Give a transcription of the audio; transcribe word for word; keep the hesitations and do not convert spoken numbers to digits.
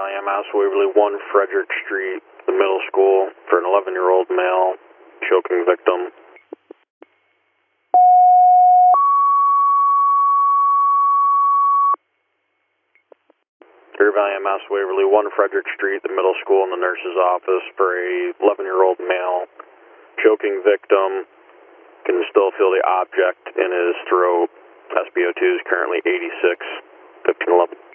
Valley M S, Waverly one, Frederick Street, the middle school, for an eleven-year-old male choking victim. Deer Valley M S, Waverly one, Frederick Street, the middle school, in the nurse's office, for a eleven-year-old male choking victim. Can still feel the object in his throat. S B O two is currently eighty-six, fifteen eleven.